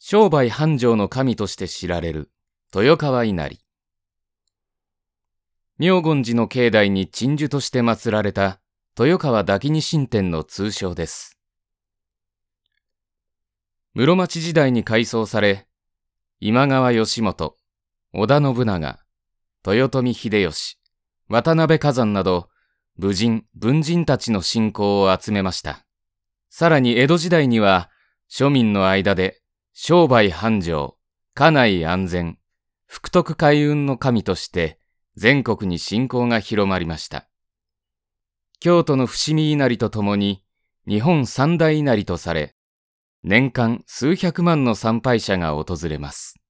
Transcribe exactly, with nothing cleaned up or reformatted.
商売繁盛の神として知られる豊川稲荷。妙厳寺の境内に鎮守として祀られた豊川滝二神天の通称です。室町時代に改装され、今川義元、織田信長、豊臣秀吉、渡辺崋山など武人、文人たちの信仰を集めました。さらに江戸時代には庶民の間で商売繁盛、家内安全、福徳開運の神として全国に信仰が広まりました。京都の伏見稲荷とともに日本三大稲荷とされ、年間数百万の参拝者が訪れます。